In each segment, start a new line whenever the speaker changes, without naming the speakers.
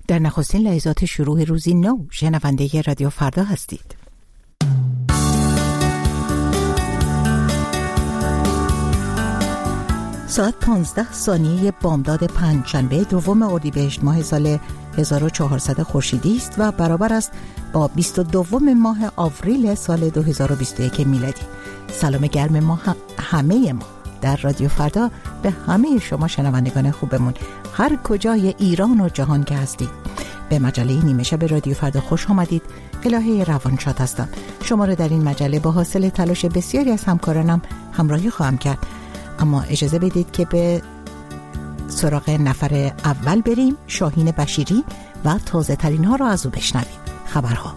در نخستین لحظات شروع روزی نو شنونده رادیو فردا هستید. ساعت 15 ثانیه بامداد پنجشنبه دوم اردیبهشت ماه سال 1400 خورشیدی است و برابر است با 22 ماه آوریل سال 2021 میلادی. سلام گرم ما همه ما در رادیو فردا به همه شما شنوندگان خوبمون هر کجای ایران و جهان که هستید. به مجله نیمه شب رادیو فردا خوش آمدید. الهه روانشاد هستم. شما رو در این مجله با حاصل تلاش بسیاری از همکارانم همراهی خواهم کرد. اما اجازه بدید که به سراغ نفر اول بریم. شاهین بشیری و تازه ترین ها را از او بشنویم. خبرها.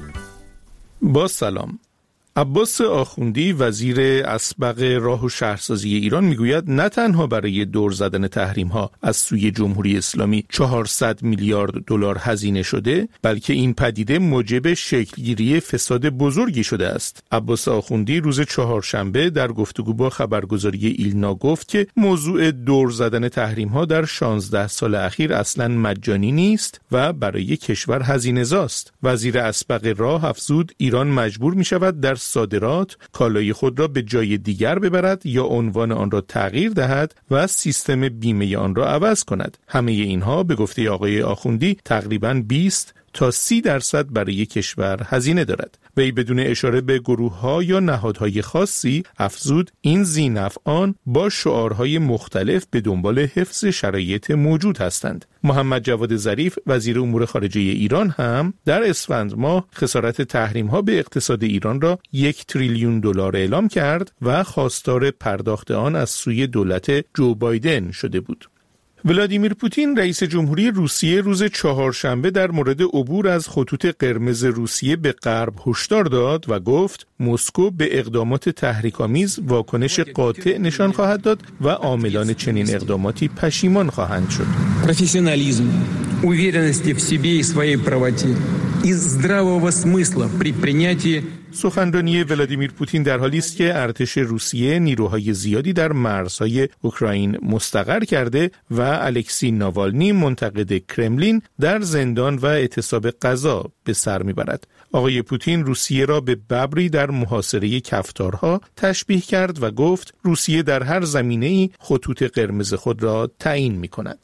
با سلام. عباس آخوندی وزیر اسبق راه و شهرسازی ایران میگوید نه تنها برای دور زدن تحریم ها از سوی جمهوری اسلامی 400 میلیارد دلار هزینه شده، بلکه این پدیده موجب شکلگیری فساد بزرگی شده است. عباس آخوندی روز چهارشنبه در گفتگو با خبرگزاری ایلنا گفت که موضوع دور زدن تحریم ها در 16 سال اخیر اصلاً مجانی نیست و برای کشور هزینه زاست. وزیر اسبق راه افزود ایران مجبور می شود در صادرات کالای خود را به جای دیگر ببرد یا عنوان آن را تغییر دهد و سیستم بیمه آن را عوض کند. همه اینها به گفته آقای آخوندی تقریباً 20 تا 30% برای کشور هزینه دارد. وی بدون اشاره به گروه‌ها یا نهادهای خاصی افزود این ذی‌نفعان با شعارهای مختلف به دنبال حفظ شرایط موجود هستند. محمد جواد ظریف وزیر امور خارجه ایران هم در اسفند ماه خسارت تحریم‌ها به اقتصاد ایران را 1 تریلیون دلار اعلام کرد و خواستار پرداخت آن از سوی دولت جو بایدن شده بود. ولادیمیر پوتین رئیس جمهوری روسیه روز چهارشنبه در مورد عبور از خطوط قرمز روسیه به غرب هشدار داد و گفت مسکو به اقدامات تحریک‌آمیز واکنش قاطع نشان خواهد داد و عاملان چنین اقداماتی پشیمان خواهند شد.
Профессионализм, уверенности в себе и своей правоте, из здравого смысла при принятии.
سخنرانی ولادیمیر پوتین در حالی است که ارتش روسیه نیروهای زیادی در مرزهای اوکراین مستقر کرده و الکسی ناوالنی منتقد کرملین در زندان و اعتصاب غذا به سر میبرد. آقای پوتین روسیه را به ببری در محاصره کفتارها تشبیه کرد و گفت روسیه در هر زمینه‌ای خطوط قرمز خود را تعیین می‌کند.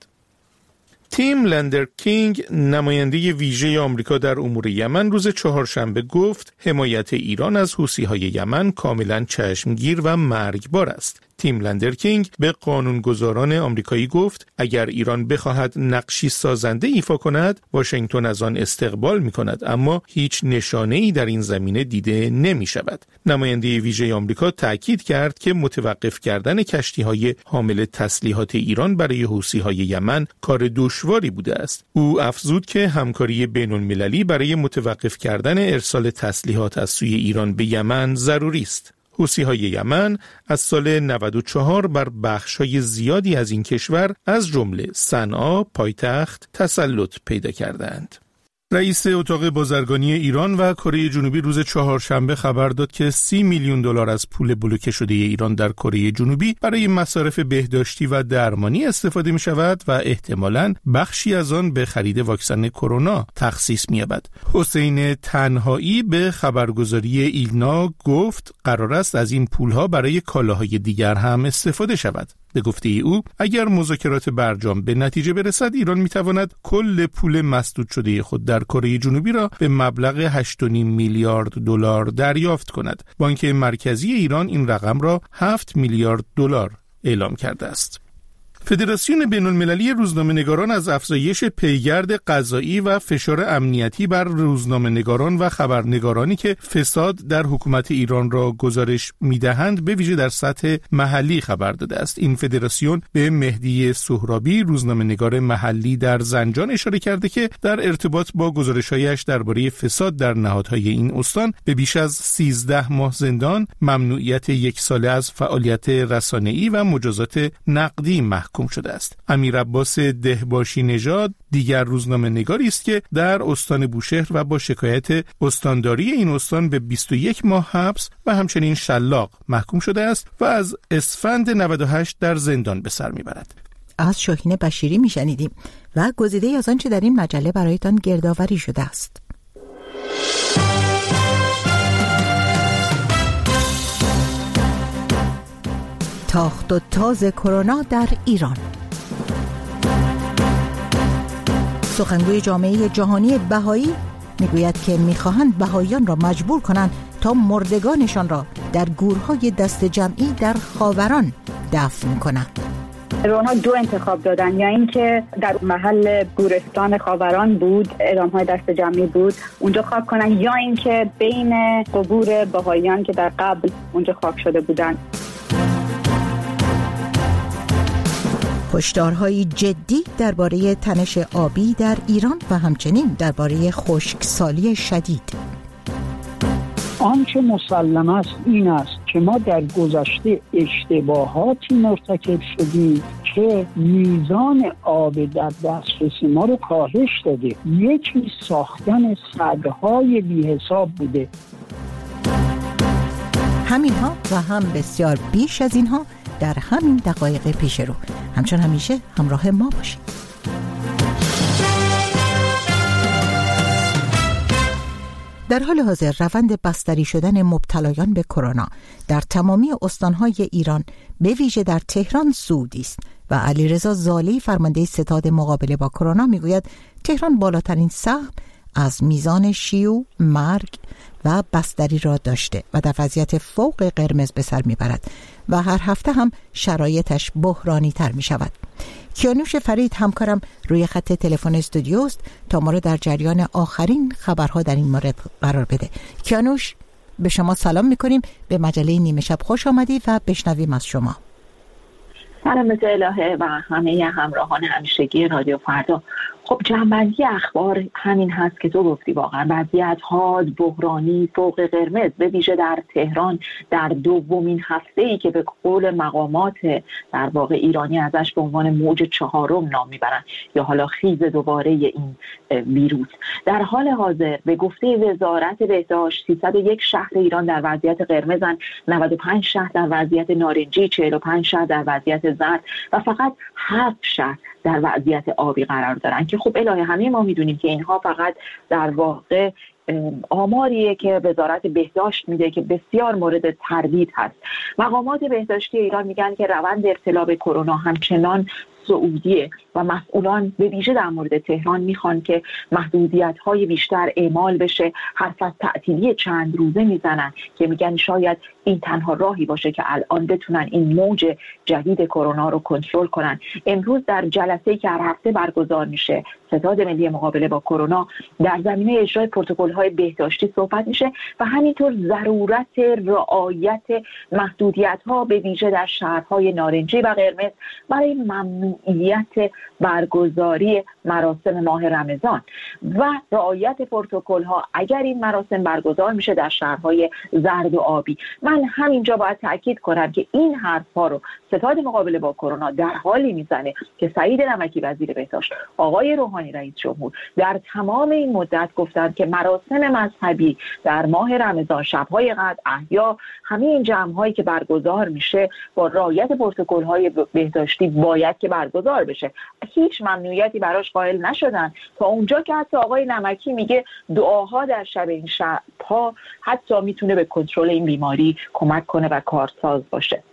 تیم لندرکینگ نماینده ویژه آمریکا در امور یمن روز چهارشنبه گفت حمایت ایران از حوثی‌های یمن کاملا چشمگیر و مرگبار است. تیم لندرکینگ به قانونگذاران آمریکایی گفت اگر ایران بخواهد نقشی سازنده ایفا کند واشنگتن از آن استقبال می‌کند، اما هیچ نشانه‌ای در این زمینه دیده نمی‌شود. نماینده ویژه آمریکا تاکید کرد که متوقف کردن کشتی‌های حامل تسلیحات ایران برای حوثی‌های یمن کار دشواری بوده است. او افزود که همکاری بین‌المللی برای متوقف کردن ارسال تسلیحات از سوی ایران به یمن ضروری است. حوثی‌های یمن از سال 94 بر بخش‌های زیادی از این کشور از جمله صنعا پایتخت تسلط پیدا کردند. رئیس اتاق بازرگانی ایران و کره جنوبی روز چهارشنبه خبر داد که 30 میلیون دلار از پول بلوکه شده ایران در کره جنوبی برای مصارف بهداشتی و درمانی استفاده می شود و احتمالاً بخشی از آن به خرید واکسن کرونا تخصیص می یابد. حسین تنهایی به خبرگزاری ایلنا گفت قرار است از این پولها برای کالاهای دیگر هم استفاده شود. به گفته او اگر مذاکرات برجام به نتیجه برسد ایران میتواند کل پول مسدود شده خود در کره جنوبی را به مبلغ 8.5 میلیارد دلار دریافت کند. بانک مرکزی ایران این رقم را 7 میلیارد دلار اعلام کرده است. فدراسیون بین‌المللی روزنامه‌نگاران از افزایش پیگرد قضایی و فشار امنیتی بر روزنامه‌نگاران و خبرنگارانی که فساد در حکومت ایران را گزارش می‌دهند به ویژه در سطح محلی خبر داده است. این فدراسیون به مهدی سهرابی روزنامه‌نگار محلی در زنجان اشاره کرده که در ارتباط با گزارش‌هایش درباره فساد در نهادهای این استان به بیش از 13 ماه زندان، ممنوعیت 1 ساله از فعالیت رسانه‌ای و مجازات نقدی محکوم شده است. امیر عباس دهباشی نژاد دیگر روزنامه‌نگاری است که در استان بوشهر و با شکایت استانداری این استان به 21 ماه حبس و همچنین شلاق محکوم شده است و از اسفند 98 در زندان به سر میبرد.
از شاهین بشیری میشنیدیم و گزیده‌ای از آنچه در این مجله برایتان گردآوری شده است. تاخت و تاز کرونا در ایران. سخنگوی جامعه جهانی بهایی میگوید که میخواهند بهاییان را مجبور کنند تا مردگانشان را در گورهای دست جمعی در خاوران دفن کنند.
اونها دو انتخاب دادن، یا اینکه در محل گورستان خاوران بود، اعدام‌های دست جمعی بود، اونجا خاک کنن، یا اینکه بین قبور بهاییان که در قبل اونجا خاک شده بودن.
هشدارهای جدی درباره تنش آبی در ایران و همچنین درباره خشکسالی شدید.
آنچه مسلم است این است که ما در گذشته اشتباهاتی مرتکب شدیم که میزان آب در دسترس ما رو کاهش داده. یکی ساختن سدهای بی حساب بوده.
همینها و هم بسیار بیش از اینها در همین دقایق پیش رو. همچون همیشه همراه ما باشید. در حال حاضر روند بستری شدن مبتلایان به کرونا در تمامی استانهای ایران به ویژه در تهران سعودی است و علیرضا زالی فرمانده ستاد مقابله با کرونا میگوید تهران بالاترین سهم از میزان شیوع، مرگ و بستری را داشته و در وضعیت فوق قرمز به سر میبرد و هر هفته هم شرایطش بحرانی تر می شود. کیانوش فرید همکارم روی خط تلفن استودیو است تا ما را در جریان آخرین خبرها در این مورد قرار بده. کیانوش، به شما سلام میکنیم، به مجله نیمه شب خوش آمدی و بشنویم از شما.
سلام الهه و همه همراهان همیشگی رادیو فردا. خب جنبندی اخبار همین هست که تو گفتی، واقعا وضعیت حاد، بحرانی، فوق قرمز به ویژه در تهران در دومین هفته‌ای که به قول مقامات در واقع ایرانی ازش به عنوان موج چهارم نام میبرن یا حالا خیز دوباره این ویروس. در حال حاضر به گفته وزارت بهداشت 301 شهر ایران در وضعیت قرمزن، 95 شهر در وضعیت نارنجی، 45 شهر در وضعیت زرد و فقط 7 شهر در وضعیت آبی قرار دارن که خب الهه همه ما میدونیم که اینها فقط در واقع آماریه که وزارت بهداشت میده که بسیار مورد تردید هست. مقامات بهداشتی ایران میگن که روند ابتلا به کرونا همچنان صعودیه و مسئولان به ویژه در مورد تهران میخوان که محدودیت‌های بیشتر اعمال بشه. حرف از تعطیلی چند روزه میزنن که میگن شاید این تنها راهی باشه که الان بتونن این موج جدید کرونا رو کنترل کنن. امروز در جلسه‌ای که هر هفته برگزار میشه ستاد ملی مقابله با کرونا در زمینه اجرای پروتکل‌های بهداشتی صحبت میشه و همینطور ضرورت رعایت محدودیت‌ها به ویژه در شهرهای نارنجی و قرمز برای ممنوعیت برگزاری مراسم ماه رمضان و رعایت پروتکل‌ها اگر این مراسم برگزار میشه در شهرهای زرد و آبی. من همینجا باید تأکید کنم که این حرف‌ها رو ستاد مقابله با کرونا در حالی میزنه که سعید نمکی وزیر بهداشت، آقای روحانی رئیس جمهور در تمام این مدت گفتند که مراسم مذهبی در ماه رمضان، شب‌های قدر، احیا، همه این جمع‌هایی که برگزار میشه با رعایت پروتکل‌های بهداشتی باید که برگزار بشه. هیچ ممنوعیتی براش قائل نشدن تا اونجا که حتی آقای نمکی میگه دعاها در شب این شب‌ها حتی میتونه به کنترل این بیماری کمک کنه و کارساز باشه.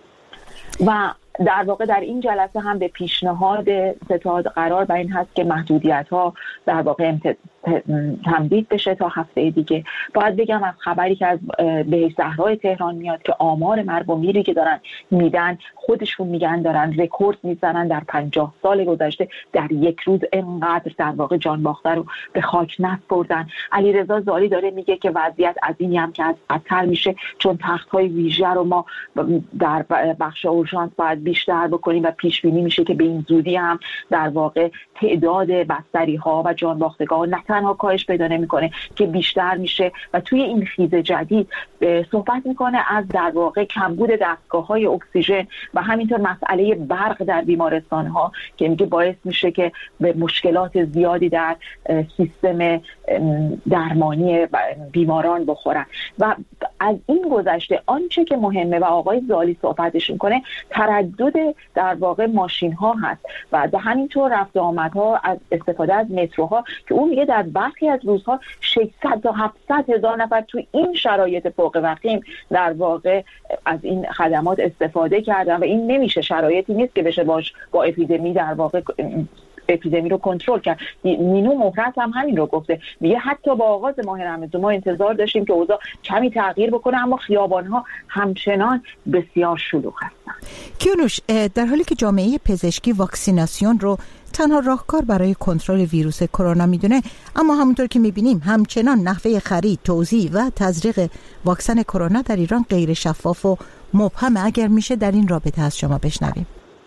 و در واقع در این جلسه هم به پیشنهاد ستاد قرار بر این هست که محدودیت‌ها در واقع تمدید بشه تا هفته دیگه. باید بگم از خبری که از بهشت صحرای تهران میاد که آمار مرگ و میری که دارن میدن خودشون میگن دارن رکورد میزنن در 50 سال گذشته در یک روز اینقدر در واقع جان باخته رو به خاک نسپردن. علیرضا زالی داره میگه که وضعیت از اینی هم که از بدتر میشه چون تخت‌های ویژه رو ما در بخش اورژانس باید بیشتر بکنیم و پیش بینی میشه که به این زودی هم در واقع تعداد بستری‌ها و جان باختگان نه تنها کاهش پیدا نمیکنه که بیشتر میشه و توی این خیز جدید صحبت میکنه از در واقع کمبود دستگاه‌های اکسیژن و همینطور مسئله برق در بیمارستان‌ها که میگه باعث میشه که به مشکلات زیادی در سیستم درمانی بیماران بخورن. و از این گذشته آنچه که مهمه و آقای زالی صحبتش میکنه تردد در واقع ماشین ها هست و همینطور رفت و آمدها از استفاده از متروها که اون میگه در برخی از روزها 600 تا 700 هزار نفر تو این شرایط فوق وخیم در واقع از این خدمات استفاده کردن و این نمیشه، شرایطی نیست که بشه با اپیدمی در واقع اپیدمی رو کنترل کرد. مینو مهرت هم همین رو گفته، میگه حتی با آغاز ماه رمضان ما انتظار داشتیم که اوضاع کمی تغییر بکنه اما خیابان‌ها همچنان بسیار شلوغ هستن.
کیانوش، در حالی که جامعه پزشکی واکسیناسیون رو تنها راهکار برای کنترل ویروس کرونا میدونه، اما همونطور که میبینیم همچنان نحوه خرید، توزیع و تزریق واکسن کرونا در ایران غیر شفاف و مبهمه. اگر میشه در این رابطه از شما بشنویم.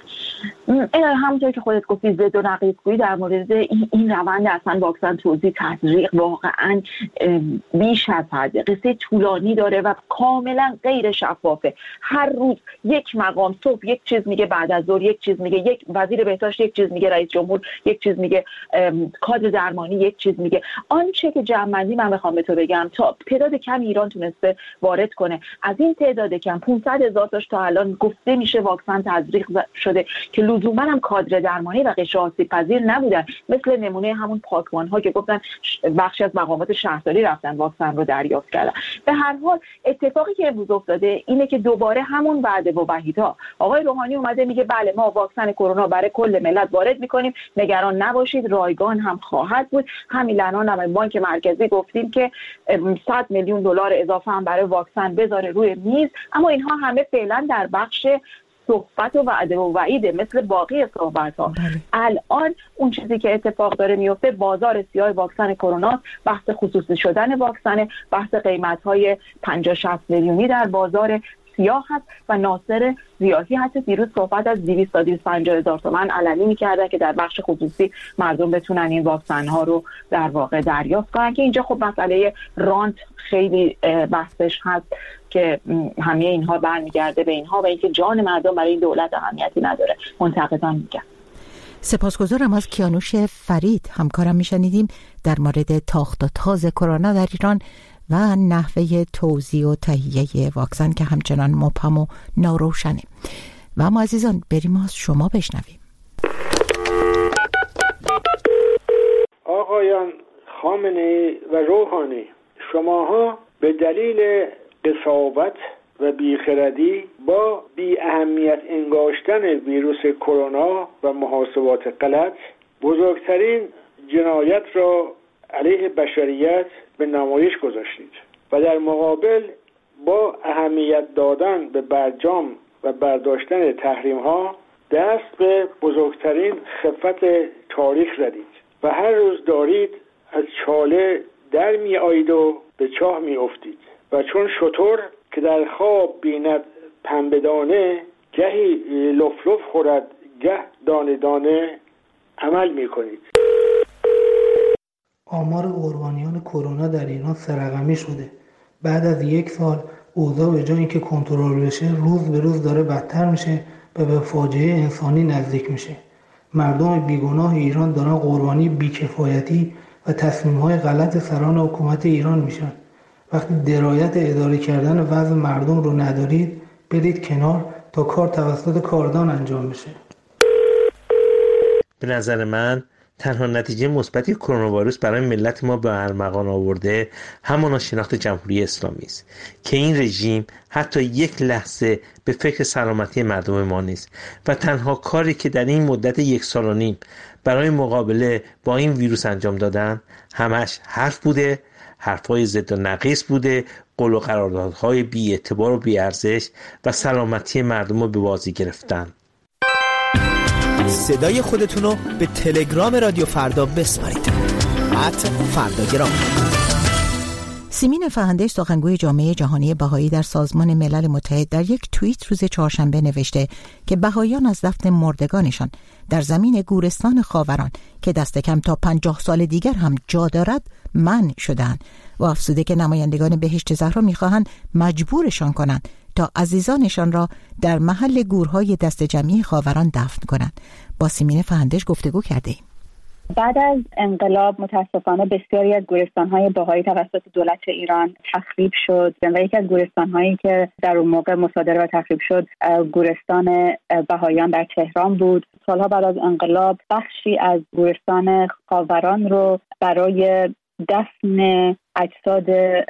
همونطور که خودت گفتی ضد و نقیض‌گویی در مورد این روند اصلا واکسن توزیع تزریق واقعا بیش از حد قصه طولانی داره و کاملا غیر شفافه. هر روز یک مقام صبح یک چیز میگه، بعد از ظهر یک چیز میگه، یک وزیر بهداشت یک چیز میگه، رئیس جمهور یک چیز میگه، کادر درمانی یک چیز میگه. آنچه که جمع‌بندی من بخوام به تو بگم، تا تعداد کم ایران تونسته وارد کنه، از این تعداد کم 500,000 تاش تا الان گفته میشه واکسن تزریق شده که لزوما هم کادر درمانی و غیر آسیب پذیر نبودن، مثل نمونه همون پاکوان ها که گفتن بخشی از مقامات شهرداری رفتن واکسن رو دریافت کردن. به هر حال اتفاقی که امروز افتاده اینه که دوباره همون وعده و وحیدها. آقای روحانی اومده میگه بله ما واکسن کرونا برای کل ملت وارد میکنیم، نگران نباشید، رایگان هم خواهد بود. همین الان هم بانک مرکزی گفتیم که 100 میلیون دلار اضافه هم برای واکسن بذاره روی میز، اما اینها همه فعلا در بخش صحبت و وعده و وعیده مثل باقی صحبت ها. الان اون چیزی که اتفاق داره میفته بازار سیاه واکسن کرونا، بحث خصوصی شدن واکسن، بحث قیمت های 50-60 میلیونی در بازار سیاه هست و ناصر ریاحی حتی دیروز صحبت از 250 هزار تومان علنی می‌کردن که در بخش خصوصی مردم بتونن این واکسن ها رو در واقع دریافت کنن، که اینجا خب مسئله رانت خیلی بحثش هست که همه اینها برمیگرده به اینها و اینکه جان مردم برای این دولت اهمیتی نداره. منتقدان میگن.
سپاسگزارم از کیانوش فرید، همکارم میشنیدیم در مورد تاخت و تاز کرونا در ایران و نحوه توزیع و تهیه واکسن که همچنان مبهم و ناروشنه. و اما عزیزان بریم از شما بشنویم.
آقایان خامنه‌ای و روحانی، شماها به دلیل قساوت و بیخردی با بی اهمیت انگاشتن ویروس کرونا و محاسبات غلط بزرگترین جنایت را علیه بشریت به نمایش گذاشتید و در مقابل با اهمیت دادن به برجام و برداشتن تحریم ها دست به بزرگترین خفت تاریخ زدید و هر روز دارید از چاله در می آیید و به چاه می افتید و چون شتر که در خواب بیند پنبه دانه، گهی لف لف خورد گه دانه دانه عمل می کنید.
آمار قربانیان کرونا در ایران سرقمی شده. بعد از 1 سال اوضاع به جای اینکه کنترل بشه روز به روز داره بدتر میشه و به فاجعه انسانی نزدیک میشه. مردم بیگناه ایران دارن قربانی بیکفایتی و تصمیم‌های غلط سران حکومت ایران میشن. وقتی درایت اداره کردن وضع مردم رو ندارید، برید کنار تا کار توسط کاردان انجام بشه.
به نظر من تنها نتیجه مثبتی کرونا ویروس برای ملت ما به ارمغان آورده همانا شناخت جمهوری اسلامی است که این رژیم حتی یک لحظه به فکر سلامتی مردم ما نیست و تنها کاری که در این مدت 1.5 سال برای مقابله با این ویروس انجام دادن همش حرف بوده، حرفای ضد و نقیض بوده، قول و قراردادهای بی اعتبار و بی ارزش و سلامتی مردم رو به بازی گرفتن.
صدای خودتون رو به تلگرام رادیو فردا بسپارید. @فرداگرام.
سیمین فهندش، سخنگوی جامعه جهانی بهایی در سازمان ملل متحد، در یک توییت روز چهارشنبه نوشته که بهاییان از دفن مردگانشان در زمین گورستان خاوران که دست کم تا 50 سال دیگر هم جا دارد منع شدند و افزوده که نمایندگان بهشت زهرا می‌خواهند مجبورشان کنند تا عزیزانشان را در محل گورهای دست جمعی خاوران دفن کنند. با سیمین فهندش گفتگو کردیم.
بعد از انقلاب متاسفانه بسیاری از گورستان‌های بهایی توسط دولت ایران تخریب شد و یکی از گورستان‌هایی که در اون موقع مصادره و تخریب شد گورستان بهاییان در تهران بود. سالها بعد از انقلاب بخشی از گورستان خاوران رو برای دفن اجساد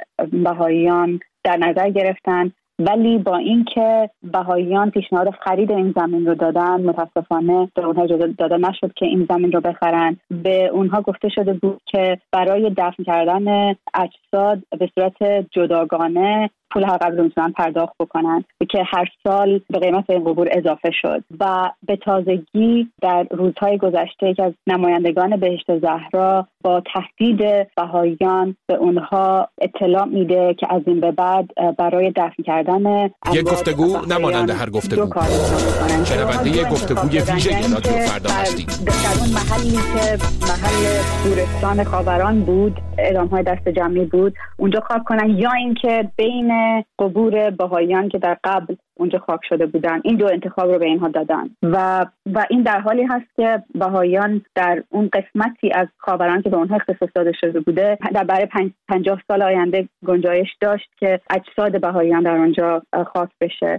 بهاییان در نظر گرفتن، ولی با اینکه بهاییان پیشنهاد خرید این زمین رو دادن، متاسفانه به اونها اجازه داده نشد که این زمین رو بخرن. به اونها گفته شده بود که برای دفن کردن اجساد به صورت جداگانه پول هر قبض رو میتونن پرداخت بکنن که هر سال به قیمت این قبور اضافه شد و به تازگی در روزهای گذشته یکی از نمایندگان بهشت زهرا با تهدید بهاییان به اونها اطلاع میده که از این به بعد برای دفن کردن
یک گفتگو نمانند هر گفتگو. شنونده گفتگوی ویژه رادیو فردا هستید.
در اون محلی که محل گورستان خاوران بود، اعدام‌های دست جمعی بود، اونجا خاک کنن، یا اینکه بین قبور بهاییان که در قبل اونجا خاک شده بودن. این دو انتخاب رو به اینها دادن و این در حالی هست که بهاییان در اون قسمتی از خاوران که به اونها اختصاص داده شده بوده در برای 50 سال آینده گنجایش داشت که اجساد بهاییان در اونجا خاک بشه.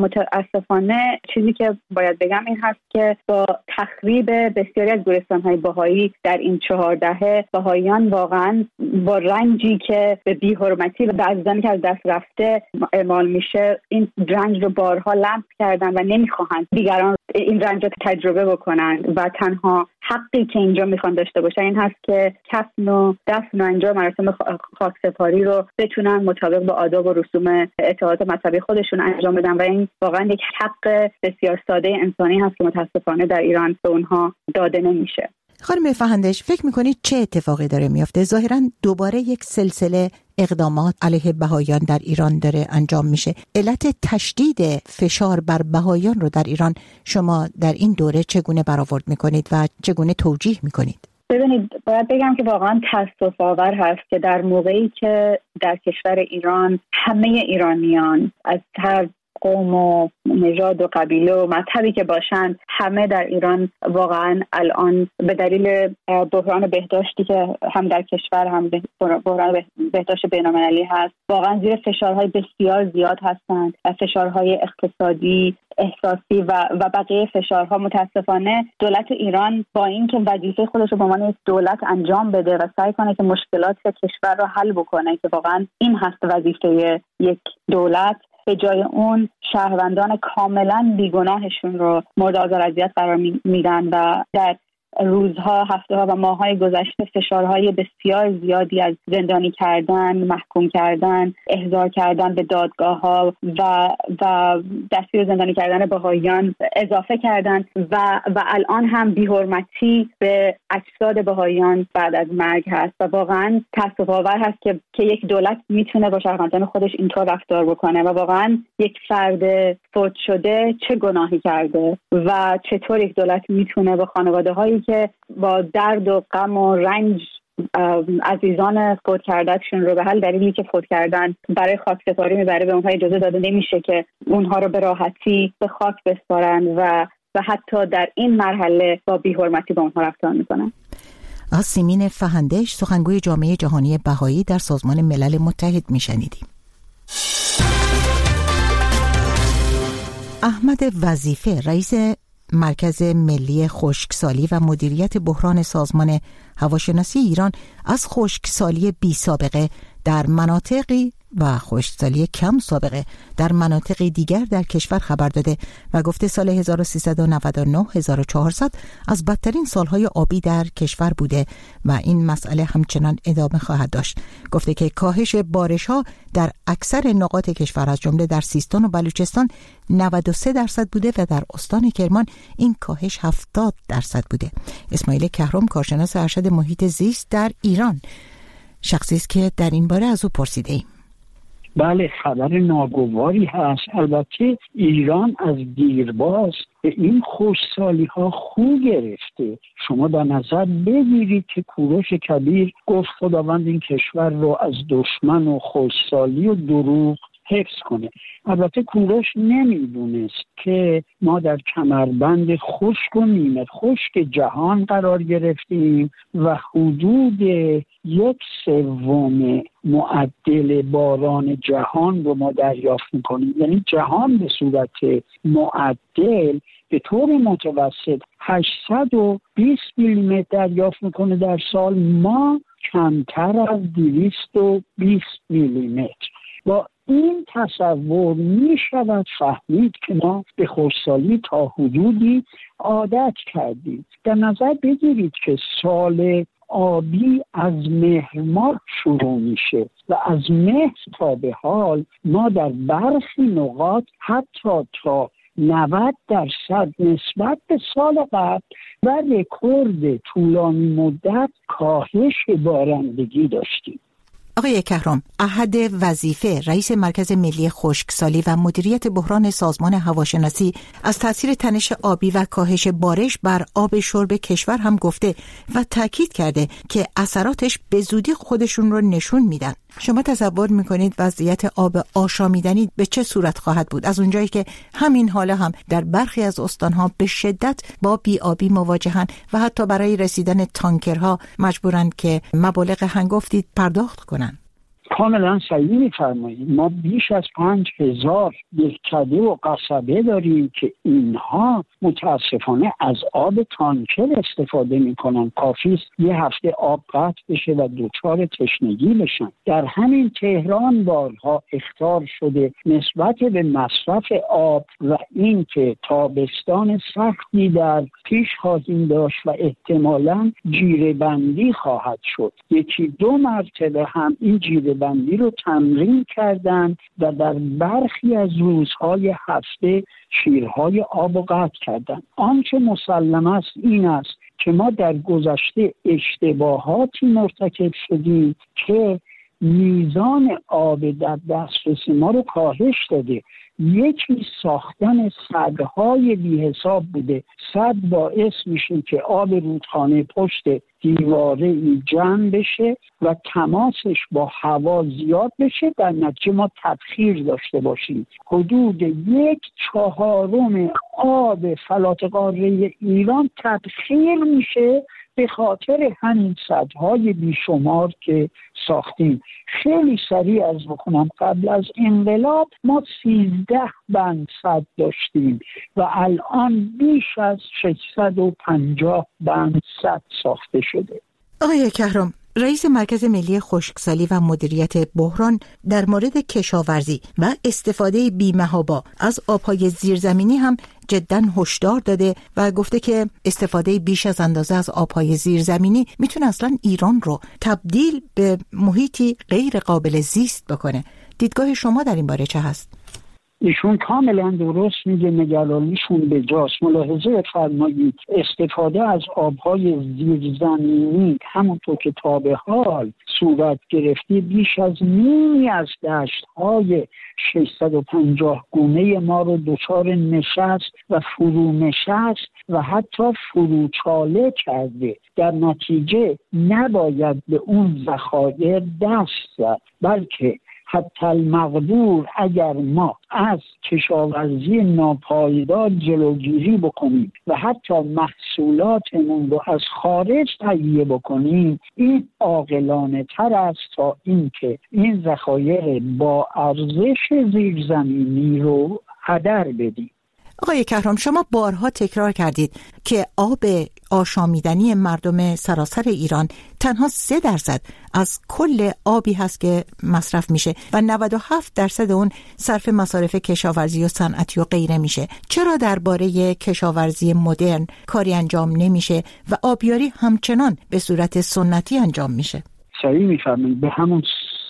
متاسفانه چیزی که باید بگم این هست که با تخریب بسیاری از گورستان‌های بهایی در این 4 دهه، بهاییان واقعا با رنجی که به بی‌حرمتی و به عزیزانی که از دست رفته اعمال میشه، این رنج رو بارها لمس کردن و نمیخواهند دیگران این رنج رو تجربه بکنند و تنها حقی که اینجا میخوان داشته باشن این هست که کفن و دفن و انجام مراسم خاکسپاری رو بتونن مطابق با آداب و رسوم اطاعات مذهبی خودشون انجام بدن و این واقعا یک حق بسیار ساده انسانی هست که متاسفانه در ایران به اونها داده نمیشه.
خانم فهندش، فکر میکنید چه اتفاقی داره میفته؟ ظاهراً دوباره یک سلسله اقدامات علیه بهاییان در ایران داره انجام میشه. علت تشدید فشار بر بهاییان رو در ایران شما در این دوره چگونه برآورد میکنید و چگونه توجیه میکنید؟
ببینید، باید بگم که واقعا تأسف آور هست که در موقعی که در کشور ایران همه ایرانیان از هر قوم و نژاد و قبیله و مذهبی که باشند، همه در ایران واقعا الان به دلیل بحران بهداشتی که هم در کشور هم بحران بهداشت بین‌المللی هست، واقعا زیر فشارهای بسیار زیاد هستند، فشارهای اقتصادی، احساسی و بقیه فشارها. متاسفانه دولت ایران با اینکه وظیفه خودش رو به عنوان یک دولت انجام بده و سعی کنه که مشکلات کشور رو حل بکنه که واقعا این هست وظیفه یک دولت، به جای اون شهروندان کاملا بیگناهشون رو مورد آزار و اذیت قرار میدن و در روزها، هفته‌ها و ماه‌های گذشته فشارهای بسیار زیادی از زندانی کردن، محکوم کردن، احضار کردن به دادگاه‌ها و دستگیر زندانی کردن بهاییان اضافه کردن و الان هم بی‌حرمتی به اجساد بهاییان بعد از مرگ هست و واقعا تأسف‌آور هست که یک دولت میتونه با شهروندان خودش اینطور رفتار بکنه و واقعا یک فرد فوت شده چه گناهی کرده و چطور یک دولت میتونه با خانواده‌هایی که با درد و غم و رنج عزیزان فوت کردهشون رو به حل دلیلی که فوت کردن برای خاکسپاری میبره، به اونها اجازه داده نمیشه که اونها رو به راحتی به خاک بسپارن و حتی در این مرحله با بی‌حرمتی با اونها رفتار میکنن.
از سیمین فهندش، سخنگوی جامعه جهانی بهایی در سازمان ملل متحد میشنیدیم. احمد وظیفه، رئیس مرکز ملی خشکسالی و مدیریت بحران سازمان هواشناسی ایران، از خشکسالی بی سابقه در مناطقی و خشکسالی کم سابقه در مناطق دیگر در کشور خبر داده و گفته سال 1399-1400 از بدترین سالهای آبی در کشور بوده و این مسئله همچنان ادامه خواهد داشت. گفته که کاهش بارش‌ها در اکثر نقاط کشور از جمله در سیستان و بلوچستان 93% بوده و در استان کرمان این کاهش 70% بوده. اسماعیل کهرم، کارشناس ارشد محیط زیست در ایران: شخصی است که در این باره از او پرسیده ایم.
بله، خبر ناگواری هست. البته ایران از دیرباز به این خوشسالی ها خو گرفته. شما در نظر بگیرید که کوروش کبیر گفت خداوند این کشور رو از دشمن و خوشسالی و دروغ حفظ کنه. البته کوروش نمیدونست که ما در کمربند خشک و نیمه خشک جهان قرار گرفتیم و حدود 1/3 معدل باران جهان رو ما دریافت میکنیم. یعنی جهان به صورت معدل به طور متوسط 820 میلیمتر دریافت میکنه در سال، ما کمتر از 220 میلیمتر. با این تصور می شود فهمید که ما به خوشسالی تا حدودی عادت کردیم. در نظر بگیرید که سال آبی از مهر ماه شروع میشه و از مهر تا به حال ما در برخی نقاط حتی تا 90% نسبت به سال قبل و رکورد طولانی مدت کاهش بارندگی داشتیم.
آقای کهرام، احد وظیفه رئیس مرکز ملی خشکسالی و مدیریت بحران سازمان هواشناسی از تاثیر تنش آبی و کاهش بارش بر آب شرب کشور هم گفته و تاکید کرده که اثراتش به زودی خودشون رو نشون میدن. شما تصور میکنید وضعیت آب آشامیدنی به چه صورت خواهد بود، از اونجایی که همین حالا هم در برخی از استانها به شدت با بی‌آبی مواجهن و حتی برای رسیدن تانکرها مجبورند که مبالغ هنگفتی پرداخت کنند؟
کاملا صحیح می‌فرمایید. ما بیش از 5000 دهکده و قصبه داریم که اینها متاسفانه از آب تانکر استفاده می‌کنن. کافی است یه هفته آب قطع بشه و دچار تشنگی بشن. در همین تهران بارها اخطار شده نسبت به مصرف آب و این که تابستان سختی در پیش خواهیم داشت و احتمالاً جیره‌بندی خواهد شد. 1-2 مرتبه هم این جیره‌بندی رو تمرین کردن و در برخی از روزهای هفته شیرهای آب رو قطع کردن. آنچه مسلم است این است که ما در گذشته اشتباهاتی مرتکب شدیم که میزان آب در دسترس ما رو کاهش داده. یکی ساختن سدهای بی حساب بوده. سد باعث میشه که آب رودخانه پشت دیواره‌ای جمع بشه و تماسش با هوا زیاد بشه، در نتیجه ما تبخیر داشته باشیم. حدود 1/4 آب فلات قاره ایران تبخیر میشه به خاطر همین سدهای بیشمار که ساختیم. خیلی سریع از بکنم، قبل از انقلاب ما 13 بند سد داشتیم و الان بیش از 650 بند سد ساخته شده.
آقای کهرام، رئیس مرکز ملی خشکسالی و مدیریت بحران در مورد کشاورزی و استفاده بی‌محابا از آبهای زیرزمینی هم جداً هشدار داده و گفته که استفاده بیش از اندازه از آبهای زیرزمینی میتونه اصلا ایران رو تبدیل به محیطی غیر قابل زیست بکنه. دیدگاه شما در این باره چه هست؟
ایشون کاملا درست میگه، نگرانیشون به جاست. ملاحظه فرمایید استفاده از آبهای زیرزمینی همونطور که تا به حال صورت گرفته بیش از نیمی از دشت‌های 650 گونه ما رو دچار نشست و فرونشست و حتی فروچاله کرده. در نتیجه نباید به اون ذخایر دست زد، بلکه حتی المقدور اگر ما از کشاورزی ناپایدار جلوگیری بکنیم و حتی محصولاتمون رو از خارج تهیه بکنیم، این عاقلانه تر است تا اینکه این ذخایر با ارزش زیرزمینی رو هدر بدیم.
آقای کهرام، شما بارها تکرار کردید که آب آشامیدنی مردم سراسر ایران تنها 3% از کل آبی هست که مصرف میشه و 97% اون صرف مصارف کشاورزی و صنعتی و غیره میشه. چرا درباره کشاورزی مدرن کاری انجام نمیشه و آبیاری همچنان به صورت سنتی انجام میشه؟
صحیح میفرمایید. به همون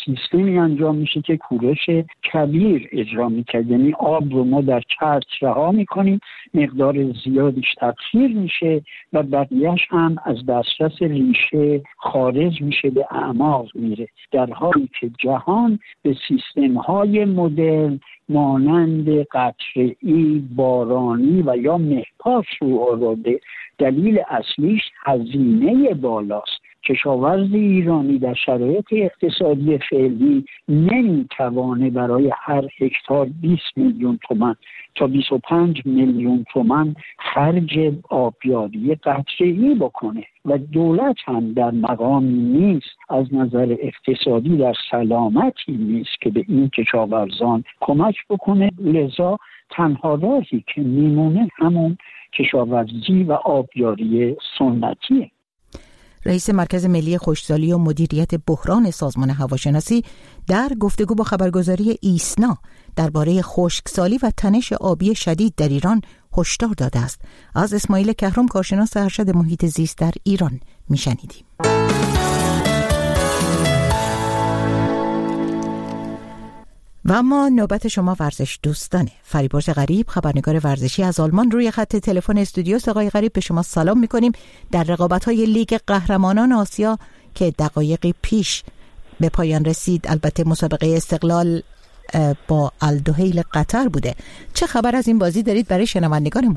سیستمی انجام میشه که کورش کبیر اجرا میکنه. یعنی آب رو ما در چرخ رها میکنیم، مقدار زیادیش تبخیر میشه و بقیهش هم از دسترس ریشه خارج میشه، به اعماق میره، در حالی که جهان به سیستم های مدرن مانند قطره‌ای، بارانی و یا مهپاش رو آورده. دلیل اصلیش هزینه بالاست. کشاورز ایرانی در شرایط اقتصادی فعلی نمیتوانه برای هر هکتار 20 میلیون تومان تا 25 میلیون تومان خرج آبیاری قطره‌ای بکنه و دولت هم در مقامی نیست، از نظر اقتصادی در سلامتی نیست که به این کشاورزان کمک بکنه. لذا تنها راهی که میمونه همون کشاورزی و آبیاری سنتیه.
رئیس مرکز ملی خشکسالی و مدیریت بحران سازمان هواشناسی در گفتگو با خبرگزاری ایسنا درباره خشکسالی و تنش آبی شدید در ایران هشدار داده است. از اسماعیل کهرم، کارشناس ارشد محیط زیست در ایران، میشنیدیم. و اما نوبت شما ورزش دوستانه. فریبرز غریب، خبرنگار ورزشی از آلمان، روی خط تلفن استودیو. آقای غریب، به شما سلام میکنیم. در رقابت‌های لیگ قهرمانان آسیا که دقایقی پیش به پایان رسید، البته مسابقه استقلال با الدوحیل قطر بوده، چه خبر از این بازی دارید برای شنوندگانمون؟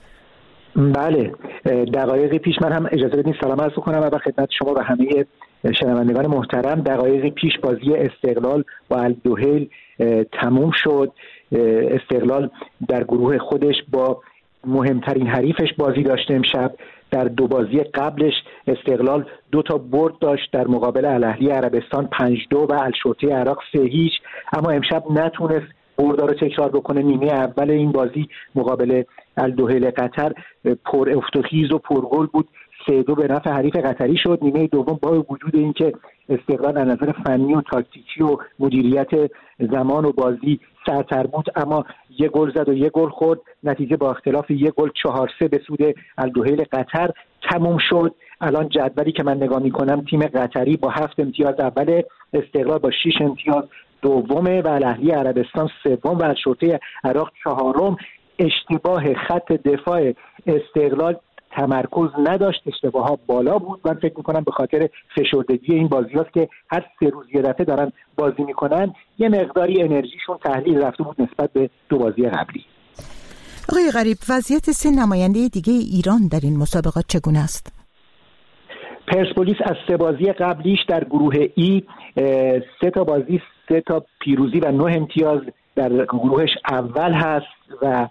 بله، دقایقی پیش من هم اجازه بدین سلام عرض کنم و خدمت شما و همه شنوندگان محترم. دقایقی پیش بازی استقلال با الدوحیل تموم شد. استقلال در گروه خودش با مهمترین حریفش بازی داشته امشب. در دو بازی قبلش استقلال 2 تا برد داشت در مقابل الاهلی عربستان 5-2 و الشرطه عراق 3-0، اما امشب نتونست برد رو تکرار بکنه. نیمه اول این بازی مقابل الدوحیل قطر پر افتخیز و پرگل بود، 3-2 به نفع حریف قطری شد. نیمه دوم با وجود اینکه استقلال از نظر فنی و تاکتیکی و مدیریت زمان و بازی سرتر بود، اما 1 گل زد و 1 گل خورد. نتیجه با اختلاف 1 گل 4-3 به سود الدوحیل قطر تموم شد. الان جدولی که من نگاه می‌کنم، تیم قطری با 7 امتیاز اول، استقلال با 6 امتیاز دومه و الاهلی عربستان سوم و الشرطه عراق چهارم. اشتباه خط دفاع استقلال تمرکز نداشت، اشتباهات بالا بود. من فکر میکنم به خاطر فشردگی این بازی هاست که هر 3 روز یه دفعه دارن بازی میکنن، یه مقداری انرژیشون تحلیل رفته بود نسبت به 2 بازی قبلی.
آقای غریب، وضعیت 3 نماینده دیگه ایران در این مسابقات چگونه است؟
پرسپولیس از 3 بازی قبلیش در گروه ای 3 تا بازی 3 تا پیروزی و 9 امتیاز در گروهش اول هست و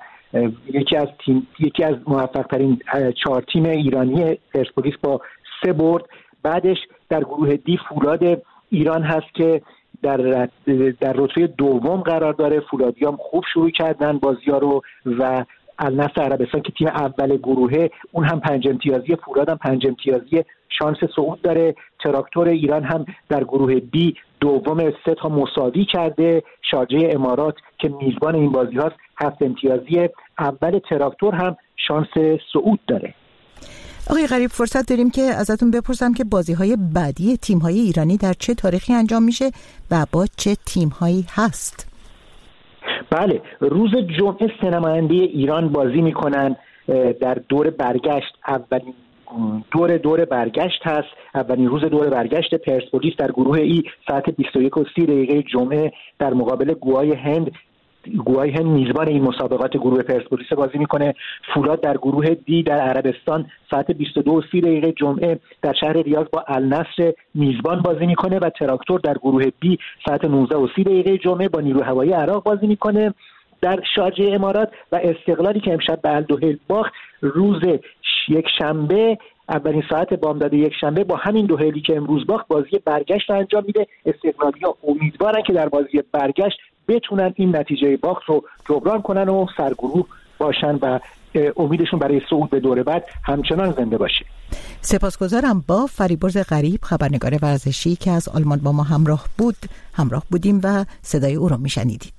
یکی از موفق ترین 4 تیم ایرانی پرسپولیس با 3 برد. بعدش در گروه دی فولاد ایران هست که در رتبه دوم قرار داره. فولادیام خوب شروع کردن بازی‌ها رو و النصر عربستان که تیم اول گروهه، اون هم 5 امتیازی، فولاد هم 5 امتیازی، شانس صعود داره. تراکتور ایران هم در گروه بی دوم، 3 تا مساوی کرده. شارجه امارات که میزبان این بازی هاست 7 امتیازی، اول تراکتور هم شانس صعود داره.
آقای غریب، فرصت داریم که ازتون بپرسم که بازی‌های بعدی تیم‌های ایرانی در چه تاریخی انجام میشه و با چه تیم‌هایی هست؟
بله، روز جمعه 3 نماینده ایران بازی میکنن در دور برگشت. اولین دور برگشت هست، اولین روز دور برگشت. پرسپولیس در گروه ای ساعت 21:30 جمعه در مقابل گوای هند میزبان این مسابقات گروه پرسپولیس بازی میکنه. فولاد در گروه دی در عربستان ساعت 22:30 جمعه در شهر ریاض با النصر میزبان بازی میکنه و تراکتور در گروه بی ساعت 19:30 جمعه با نیروی هوایی عراق بازی میکنه در شارجه امارات. و استقلالی که امشب به الدوحیل باخت، روز یک شنبه اولین ساعت بامداد یک شنبه با همین دوحیلی که امروز باخت بازی برگشت رو انجام میده. استقلالی‌ها امیدوارن که در بازی برگشت بتونن این نتیجه باخت رو جبران کنن و سرگروه باشن و امیدشون برای صعود به دور بعد همچنان زنده باشه.
سپاسگزارم. با فریبرز غریب، خبرنگار ورزشی که از آلمان با ما همراه بودیم و صدای او رو میشنیدید.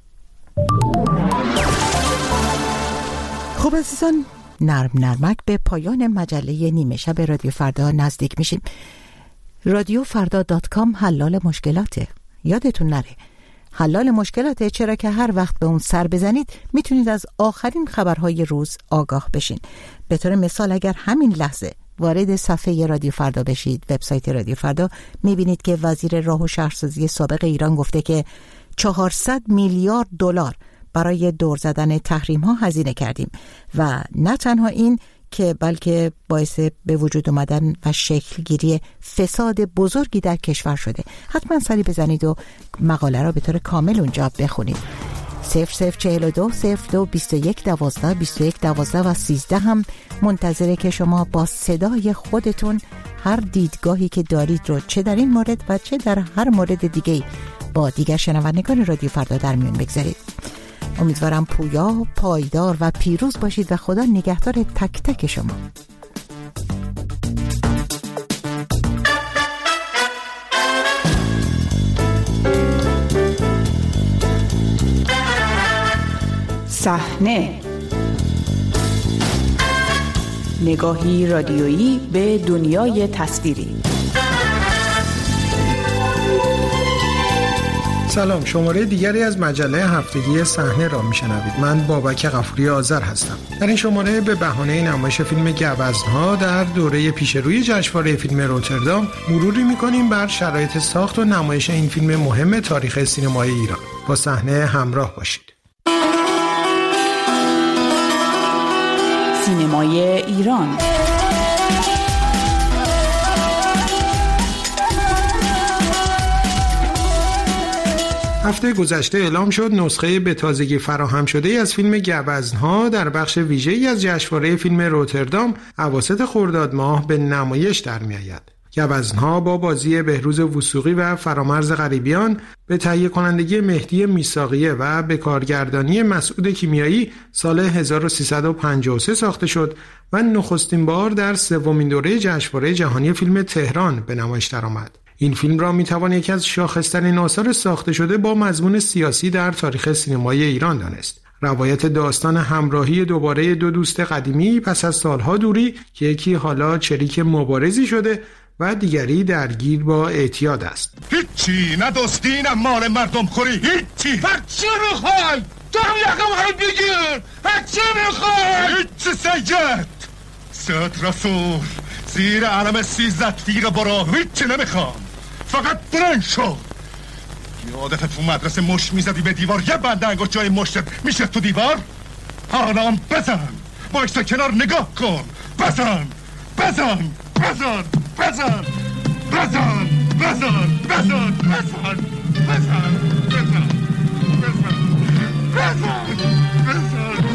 خب عزیزان، نرمک به پایان مجله نیمه شب رادیو فردا نزدیک میشیم. رادیو فردا.com حلال مشکلاته. یادتون نره حلال مشکلاته، چرا که هر وقت به اون سر بزنید میتونید از آخرین خبرهای روز آگاه بشین. به طور مثال اگر همین لحظه وارد صفحه رادیو فردا بشید، وبسایت رادیو فردا، میبینید که وزیر راه و شهرسازی سابق ایران گفته که 400 میلیارد دلار برای دور زدن تحریم ها هزینه کردیم و نه تنها این که بلکه باعث به وجود اومدن و شکلگیری فساد بزرگی در کشور شده. حتما سری بزنید و مقاله را به طور کامل اونجا بخونید. 0042 02 21 12 21 12 و 13 هم منتظره که شما با صدای خودتون هر دیدگاهی که دارید رو چه در این مورد و چه در هر مورد دیگه با دیگر شنوندگان رادیو فردا در میون بگذارید. امیدوارم پویا، پایدار و پیروز باشید و خدا نگهدار تک تک شما.
صحنه، نگاهی رادیویی به دنیای تصویری.
سلام، شماره دیگری از مجله هفتگی صحنه را میشنوید. من بابک غفوری آذر هستم. در این شماره به بهانه نمایش فیلم گوزن‌ها در دوره پیشروی جشنواره فیلم روتردام مروری میکنیم بر شرایط ساخت و نمایش این فیلم مهم تاریخ سینمای ایران. با صحنه همراه باشید.
سینمای ایران.
هفته گذشته اعلام شد نسخه به تازگی فراهم شده از فیلم گوزن‌ها در بخش ویژه‌ای از جشنواره فیلم روتردام اواسط خرداد ماه به نمایش در می‌آید. گوزن‌ها با بازی بهروز وثوقی و فرامرز غریبیان به تهیه کنندگی مهدی میثاقیه و به کارگردانی مسعود کیمیایی سال 1353 ساخته شد و نخستین بار در سومین دوره جشنواره جهانی فیلم تهران به نمایش درآمد. این فیلم را میتوان یکی از شاخص‌ترین آثار ساخته شده با مضمون سیاسی در تاریخ سینمای ایران دانست. روایت داستان همراهی دوباره دو دوست قدیمی پس از سالها دوری که یکی حالا شریک مبارزی شده و دیگری درگیر با اعتیاد است.
هیچی نه دوستی نه مال مردم خوری، هیچی. چی میخوای؟ تو هم یکم هم بگیر. چی میخوای؟ هیچی سید ست رسول زیر علم 13 تیر برا، هیچی نمیخوام، فقط برن شو. یادت تو مدرسه مشت میزدی به دیوار، یه بنده انگشت جای مشتت میشه تو دیوار؟ حالا هم بزن، بایستا کنار نگاه کن، بزن بزن بزن بزن بزن بزن بزن بزن بزن بزن بزن بزن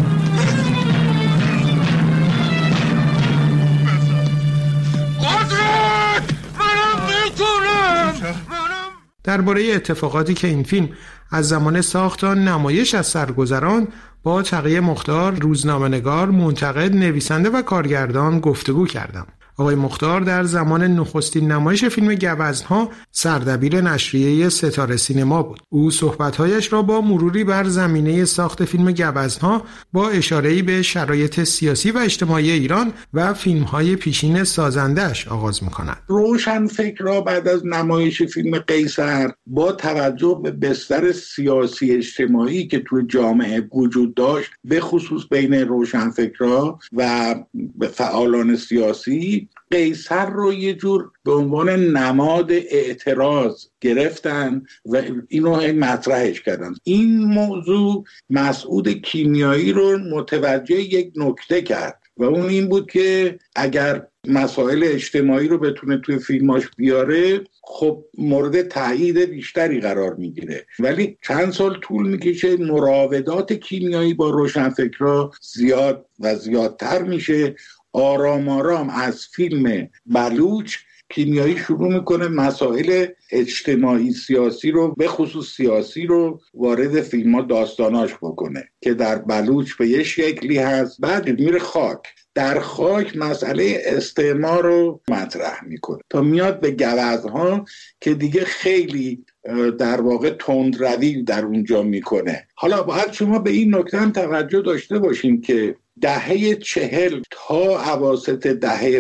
قدرت منم میتونم.
درباره اتفاقاتی که این فیلم از زمان ساخت تا نمایش از سر گذراند با تقی مختار، روزنامه‌نگار، منتقد، نویسنده و کارگردان گفتگو کردم. آقای مختار در زمان نخستین نمایش فیلم گوزن‌ها سردبیر نشریه ستاره سینما بود. او صحبت‌هایش را با مروری بر زمینه ساخت فیلم گوزن‌ها با اشاره‌ای به شرایط سیاسی و اجتماعی ایران و فیلم‌های پیشین سازنده‌اش آغاز می‌کند.
روشنفکرها بعد از نمایش فیلم قیصر با توجه به بستر سیاسی اجتماعی که توی جامعه وجود داشت، به خصوص بین روشنفکرها و فعالان سیاسی، قیصر رو یه جور به عنوان نماد اعتراض گرفتن و اینو مطرحش کردن. این موضوع مسعود کیمیایی رو متوجه یک نکته کرد و اون این بود که اگر مسائل اجتماعی رو بتونه توی فیلماش بیاره، خب مورد تایید بیشتری قرار میگیره. ولی چند سال طول میکشه، مراودات کیمیایی با روشنفکرها زیاد و زیادتر میشه. آرام آرام از فیلم بلوچ کیمیایی شروع میکنه مسائل اجتماعی سیاسی رو، به خصوص سیاسی رو، وارد فیلم ها داستاناش بکنه که در بلوچ به یه شکلی هست. بعد میره خاک، در خاک مسئله استعمار رو مطرح میکنه تا میاد به گوزن‌ها که دیگه خیلی در واقع تندروی در اونجا میکنه. حالا باید شما به این نکته هم توجه داشته باشیم که دهه 40 تا اواسط دهه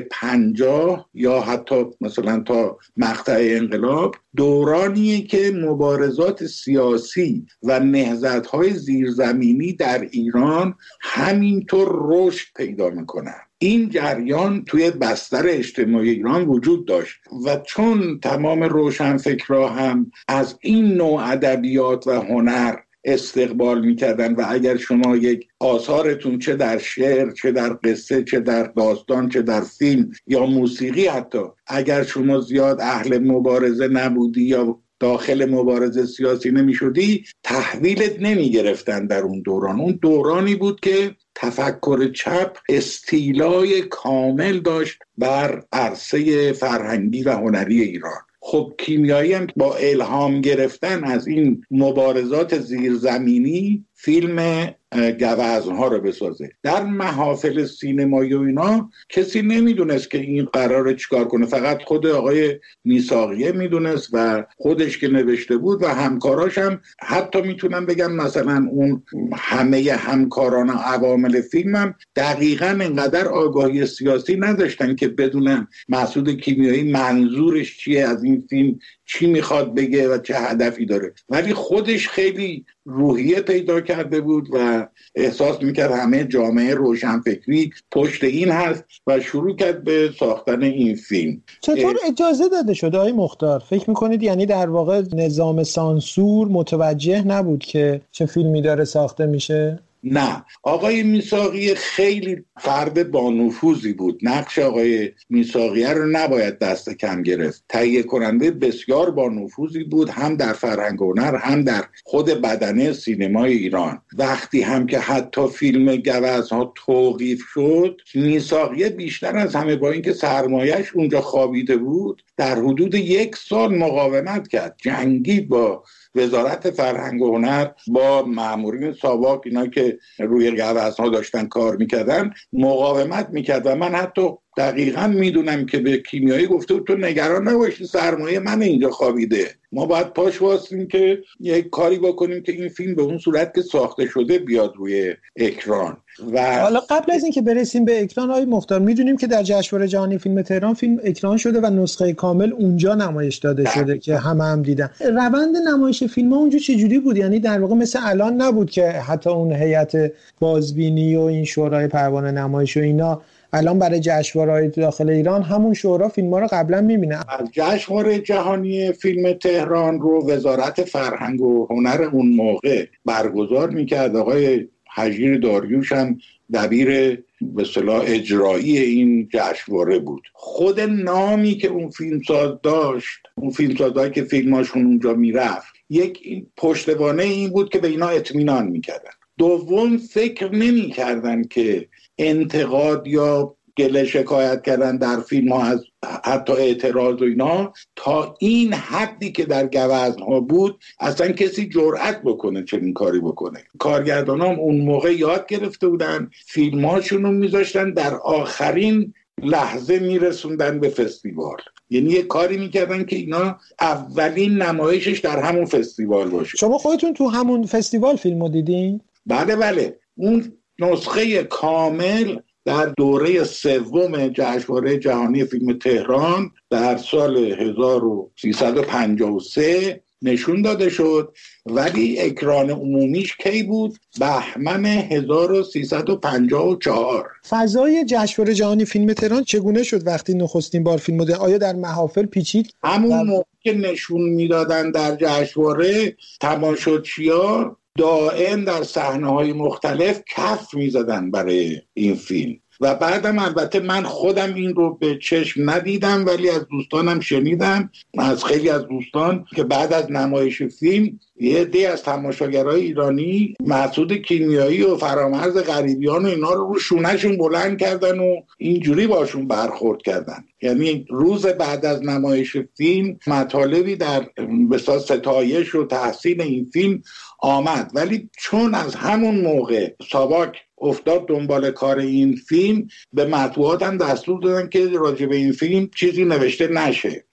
50 یا حتی مثلا تا مقطع انقلاب دورانیه که مبارزات سیاسی و نهضت‌های زیرزمینی در ایران همینطور رشد پیدا میکنن. این جریان توی بستر اجتماعی ایران وجود داشت و چون تمام روشنفکرها هم از این نوع ادبیات و هنر استقبال میکردن و اگر شما یک آثارتون چه در شعر، چه در قصه، چه در داستان، چه در فیلم یا موسیقی حتی اگر شما زیاد اهل مبارزه نبودی یا داخل مبارزه سیاسی نمی شدی تحویلت نمی گرفتن در اون دوران. اون دورانی بود که تفکر چپ استیلای کامل داشت بر عرصه فرهنگی و هنری ایران. خب کیمیایی هم با الهام گرفتن از این مبارزات زیرزمینی فیلم گوزن‌ها رو بسازه. در محافل سینمایی و اینا کسی نمیدونست که این قراره چیکار کنه، فقط خود آقای میثاقیه میدونست و خودش که نوشته بود و همکاراش هم. حتی میتونم بگم مثلا اون همه همکاران و عوامل فیلم هم دقیقاً اینقدر آگاهی سیاسی نداشتن که بدونن مسعود کیمیایی منظورش چیه از این فیلم، چی میخواد بگه و چه هدفی داره، ولی خودش خیلی روحیه پیدا کرده بود و احساس میکرد همه جامعه روشنفکری پشت این هست و شروع کرد به ساختن این فیلم.
چطور اجازه داده شده آقای مختار؟ فکر میکنید یعنی در واقع نظام سانسور متوجه نبود که چه فیلمی داره ساخته میشه؟
نه، آقای میثاقی خیلی فرد با نفوذی بود. نقش آقای میثاقی رو نباید دست کم گرفت. تهیه کننده بسیار با نفوذی بود، هم در فرهنگ و هنر هم در خود بدنه سینمای ایران. وقتی هم که حتی فیلم گوزن‌ها توقیف شد، میثاقی بیشتر از همه با اینکه سرمایه‌اش اونجا خوابیده بود در حدود 1 سال مقاومت کرد، جنگید با وزارت فرهنگ و هنر، با مامورین ساواک، اینا که روی گوزن‌ها داشتن کار میکردن، مقاومت میکرد و من حتی دقیقاً میدونم که به کیمیایی گفته تو نگران نباشی، سرمایه من اینجا خوابیده، ما باید پاش واسیم که یک کاری بکنیم که این فیلم به اون صورت که ساخته شده بیاد روی اکران. و
حالا قبل از اینکه برسیم به اکران آقای مختار، میدونیم که در جشنواره جهانی فیلم تهران فیلم اکران شده و نسخه کامل اونجا نمایش داده شده که هم دیدن. روند نمایش فیلم‌ها اونجا چجوری بود؟ یعنی در واقع مثل الان نبود که حتی اون هیئت بازبینی و این شورای پروانه نمایش و اینا الان برای جشنواره‌های داخل ایران همون شورا فیلم‌ها رو قبلا می‌بینه.
از جشنواره جهانی فیلم تهران رو وزارت فرهنگ و هنر اون موقع برگزار می‌کرد. آقای حجیر داریوش هم دبیر به اصطلاح اجرایی این جشنواره بود. خود نامی که اون فیلمساز داشت، اون فیلمسازایی که فیلماشون اونجا میرفت، یک پشتوانه این بود که به اینا اطمینان می‌کردن. دوم، فکر نمی‌کردن که انتقاد یا گله شکایت کردن در فیلم ها از حتی اعتراض و اینا تا این حدی که در گوزن‌ها بود اصلا کسی جرأت بکنه چنین کاری بکنه. کارگردانان اون موقع یاد گرفته بودن، فیلم هاشون رو میذاشتن در آخرین لحظه میرسوندن به فستیوال، یعنی یه کاری میکردن که اینا اولین نمایشش در همون فستیوال باشه.
شما خودتون تو همون فستیوال فیلمو دیدین؟
بله. اون نسخه کامل در دوره 3 جشنواره جهانی فیلم تهران در سال 1353 نشون داده شد، ولی اکران عمومیش کی بود؟ بهمن 1354.
فضای جشنواره جهانی فیلم تهران چگونه شد وقتی نخستین بار فیلم دیدن؟ آیا در محافل پیچید؟
همون موقع که نشون میدادن در جشنواره، تماشاچی‌ها دائم در صحنه‌های مختلف کف می‌زدن برای این فیلم و بعدم البته من خودم این رو به چشم ندیدم ولی از دوستانم شنیدم، از خیلی از دوستان، که بعد از نمایش فیلم یه عده از تماشاگرای ایرانی مسعود کیمیایی و فرامرز غریبیان و اینا رو شونه‌شون بلند کردن و اینجوری باشون برخورد کردن. یعنی روز بعد از نمایش فیلم مطالبی در بسیار ستایش و تحسین این فیلم آمد، ولی چون از همون موقع ساواک افتاد دنبال کار این فیلم، به مطبوعات هم دستور دادن که راجع به این فیلم چیزی نوشته نشه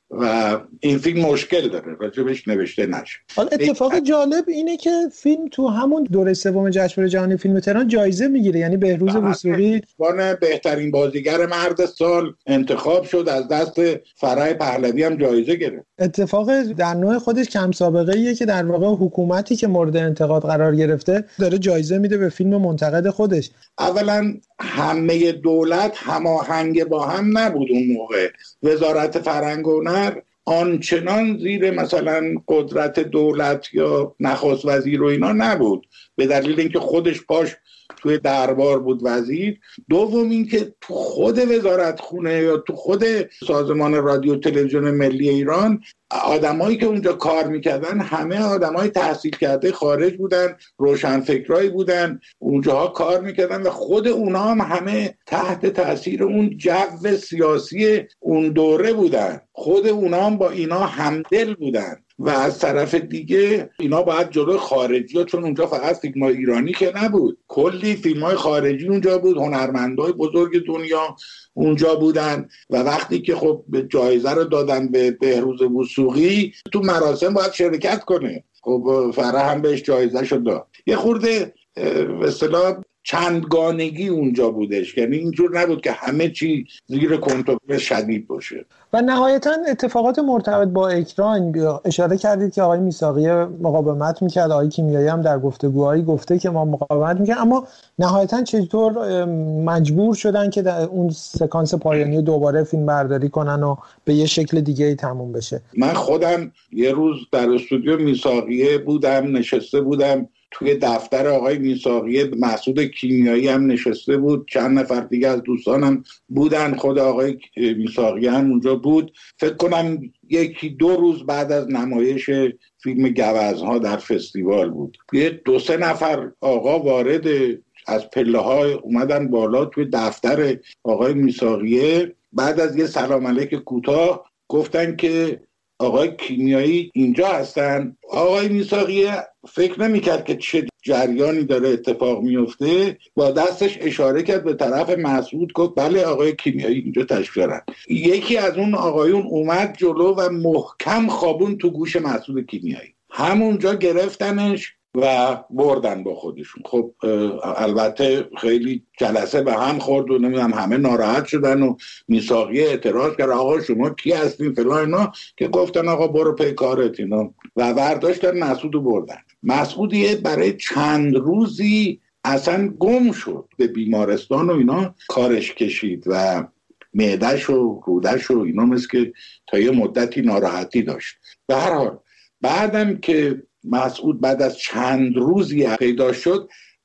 و این فیلم مشکل داره راجبش نوشته نشه.
حالا اتفاق جالب اینه که فیلم تو همون دوره سوم جشنواره جهانی فیلم تهران جایزه میگیره، یعنی بهروز وثوقی
بهترین بازیگر مرد سال انتخاب شد، از دست فرح پهلوی هم جایزه گرفت.
اتفاق در نوع خودش کم سابقه ایه که در واقع حکومتی که مورد انتقاد قرار گرفته داره جایزه میده به فیلم منتقد خودش.
اولا همه دولت هماهنگ با هم نبود اون موقع. وزارت فرهنگ و هنر آنچنان زیر مثلا قدرت دولت یا نخست وزیر و اینا نبود، به دلیل اینکه خودش پاش توی دربار بود وزیر. دوم اینکه تو خود وزارت خونه یا تو خود سازمان رادیو تلویزیون ملی ایران آدمایی که اونجا کار میکردن همه آدمای تحصیل کرده خارج بودن، روشنفکرایی بودن، اونجاها کار میکردن و خود اونا هم همه تحت تاثیر اون جو سیاسی اون دوره بودن. خود اونا هم با اینا همدل بودن و از طرف دیگه اینا باید جلوی خارجی ها، چون اونجا فقط فیلم های ایرانی که نبود، کلی فیلم های خارجی اونجا بود، هنرمندای بزرگ دنیا اونجا بودن و وقتی که خب جایزه رو دادن به بهروز وثوقی تو مراسم باید شرکت کنه. خب فرح هم بهش جایزه شد داد. یه خورده به اصطلاح چندگانگی اونجا بودش، یعنی اینجور نبود که همه چی زیر کنترل شدید باشه.
و نهایتا اتفاقات مرتبط با اکران، اشاره کردید که آقای میثاقی مقاومت میکرد، آقای کیمیایی هم در گفتگوهایی گفته که ما مقاومت میکرد، اما نهایتا چطور مجبور شدن که در اون سکانس پایانی دوباره فیلم برداری کنن و به یه شکل دیگه ای تموم بشه؟
من خودم یه روز در استودیو میثاقی بودم، نشسته بودم توی دفتر آقای میثاقی، مسعود کیمیایی هم نشسته بود، چند نفر دیگه از دوستانم بودن، خود آقای میثاقی هم اونجا بود. فکر کنم یکی دو روز بعد از نمایش فیلم گوزن‌ها در فستیوال بود. یه 2-3 نفر آقا وارد از پله‌های اومدن بالا توی دفتر آقای میثاقی، بعد از یه سلام علیک کوتاه گفتن که آقای کیمیایی اینجا هستن. آقای میثاقی فکر نمی‌کرد که چه جریانی داره اتفاق میفته، با دستش اشاره کرد به طرف مسعود، گفت بله آقای کیمیایی اینجا تشریف دارن. یکی از اون آقایون اومد جلو و محکم خوابون تو گوش مسعود کیمیایی، همونجا گرفتنش و بردن با خودشون. خب البته خیلی جلسه به هم خورد و نمیدونم همه ناراحت شدن و میثاقی اعتراض کرد آقا شما کی هستین فلان اینا، که گفتن آقا برو پی کارت اینا و برداشتن مسعودو بردن. مسعودی برای چند روزی اصلا گم شد، به بیمارستان و اینا کارش کشید و معده‌ش و روده‌ش و اینا مثل که تا یه مدتی ناراحتی داشت. به هر حال بعدم که مسعود بعد از چند روزی پیدا شد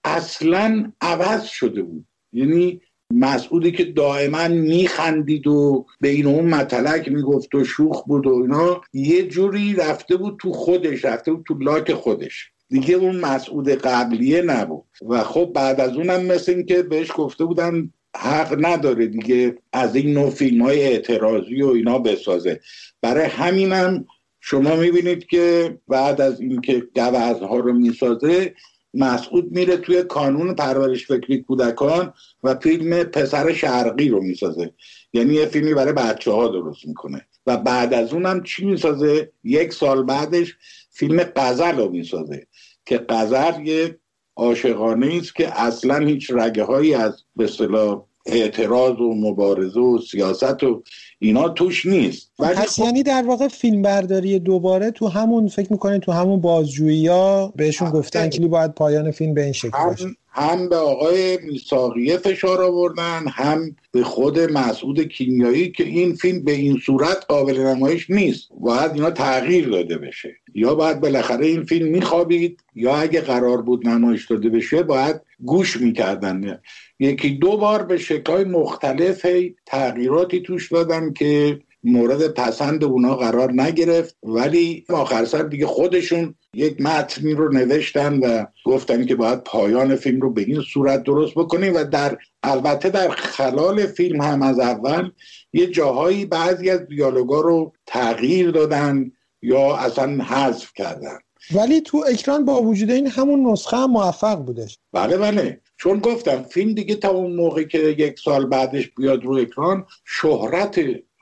اصلاً عوض شده بود. یعنی مسعودی که دائما میخندید و به این اون متلک میگفت و شوخ بود و اینا، یه جوری رفته بود تو خودش، رفته بود تو لاک خودش، دیگه اون مسعود قبلیه نبود. و خب بعد از اونم مثل این که بهش گفته بودن حق نداره دیگه از این نوع فیلم‌های اعتراضی و اینا بسازه. برای همینم شما میبینید که بعد از اینکه گوزن‌ها رو میسازه، مسعود میره توی کانون پرورش فکری کودکان و فیلم پسر شرقی رو میسازه، یعنی یه فیلمی برای بچه‌ها درست میکنه. و بعد از اونم چی میسازه؟ 1 سال بعدش فیلم غزل رو میسازه که غزل یه عاشقانه است که اصلا هیچ رگه‌هایی از به اصطلاح اعتراض و مبارزه و سیاست و اینا توش نیست.
پس یعنی در واقع فیلم برداری دوباره تو همون، فکر میکنین تو همون بازجویی‌ها بهشون گفتن که باید پایان فیلم به این شکل باشه؟
هم به آقای میثاقی فشار آوردن، هم به خود مسعود کیمیایی که این فیلم به این صورت قابل نمایش نیست، باید اینا تغییر داده بشه، یا باید بالاخره این فیلم میخوابید یا اگه قرار بود نمایش داده بشه باید گوش میکردن. 1-2 بار به شکل‌های مختلف تغییراتی توش دادن که مورد پسند اونا قرار نگرفت، ولی آخر سر دیگه خودشون یک متنی رو نوشتن و گفتن که باید پایان فیلم رو به این صورت درست بکنیم و البته در خلال فیلم هم از اول یه جاهایی بعضی از دیالوگا رو تغییر دادن یا اصلا حذف کردن.
ولی تو اکران با وجود این همون نسخه هم موفق بودش.
بله، چون گفتم فیلم دیگه تا اون موقع که 1 سال بعدش بیاد رو اکران، شهرت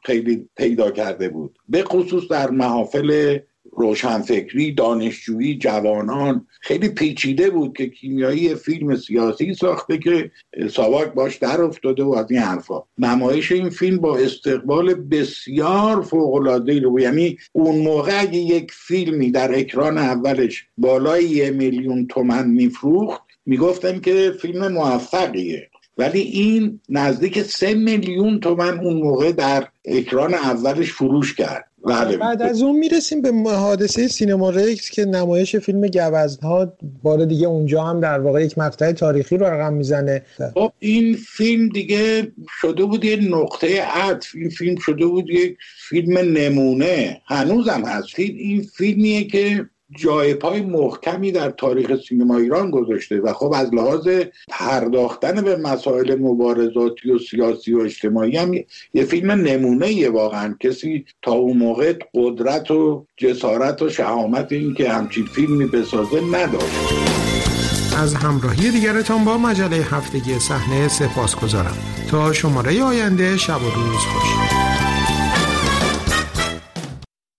خیلی پیدا کرده بود، به خصوص در محافل روشنفکری، دانشجویی، جوانان. خیلی پیچیده بود که کیمیایی فیلم سیاسی ساخته که ساواک باش در افتاده و از این حرفا. نمایش این فیلم با استقبال بسیار فوق‌العاده‌ای رو، یعنی اون موقع اگه یک فیلمی در اکران اولش بالای 1 میلیون تومان میفروخت میگفتن که فیلم موفقیه، ولی این نزدیک 3 میلیون تومان اون موقع در اکران اولش فروش کرد.
بعد از اون میرسیم به حادثه سینما رکس که نمایش فیلم گوزن‌ها بار دیگه اونجا هم در واقع یک مقطع تاریخی رو رقم میزنه.
خب این فیلم دیگه شده بود یه نقطه عطف، این فیلم شده بود یک فیلم نمونه، هنوزم هست. این فیلمیه که جای پای محکمی در تاریخ سینما ایران گذاشته و خب از لحاظ پرداختن به مسائل مبارزاتی و سیاسی و اجتماعی هم یه فیلم نمونه‌ایه. واقعا کسی تا اون موقع قدرت و جسارت و شهامت این که همچین فیلمی بسازه نداشت.
از همراهی دیگرتان با مجله هفتگی صحنه سپاسگزارم. تا شماره آینده شب و روز خوش.